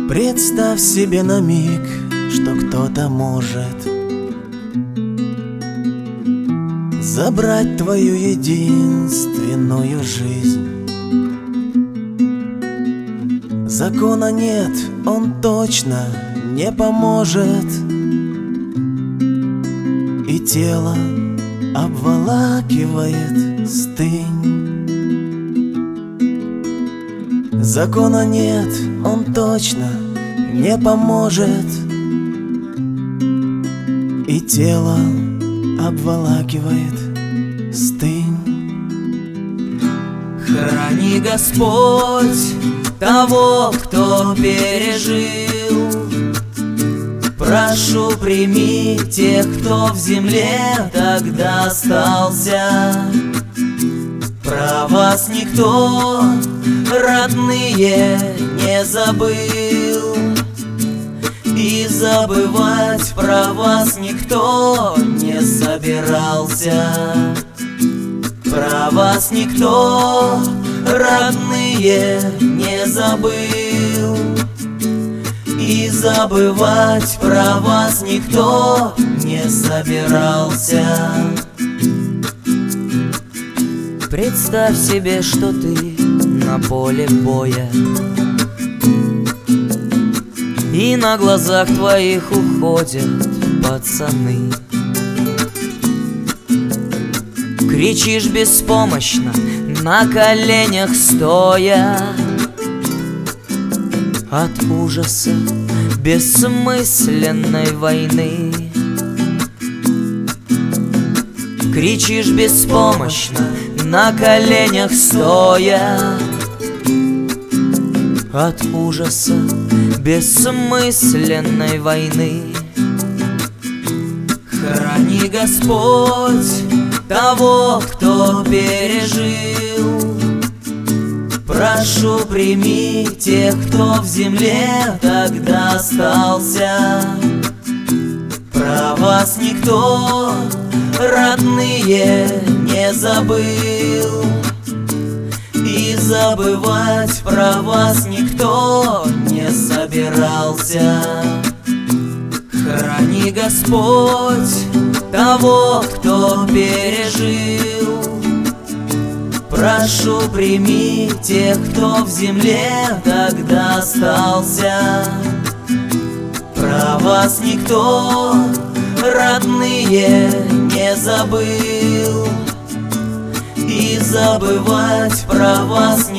Представь себе на миг, что кто-то может забрать твою единственную жизнь. Закона нет, он точно не поможет, и тело обволакивает стынь. Закона нет, он точно не поможет, и тело обволакивает стынь. Храни, Господь, того, кто пережил. Прошу, прими тех, кто в земле тогда остался. Про вас никто, родные, не забыл, и забывать про вас никто не собирался. Про вас никто, родные, не забыл, и забывать про вас никто не собирался. Представь себе, что ты на поле боя, и на глазах твоих уходят пацаны. Кричишь беспомощно, на коленях стоя, от ужаса бессмысленной войны. Кричишь беспомощно, на коленях стоя, от ужаса бессмысленной войны. Храни, Господь, того, кто пережил. Прошу, прими тех, кто в земле тогда остался. Про вас никто, родные, не забыл, и забывать про вас никто не собирался. Храни, Господь, того, кто пережил. Прошу, прими тех, кто в земле тогда остался. Про вас никто, родные, не забыл, и забывать про вас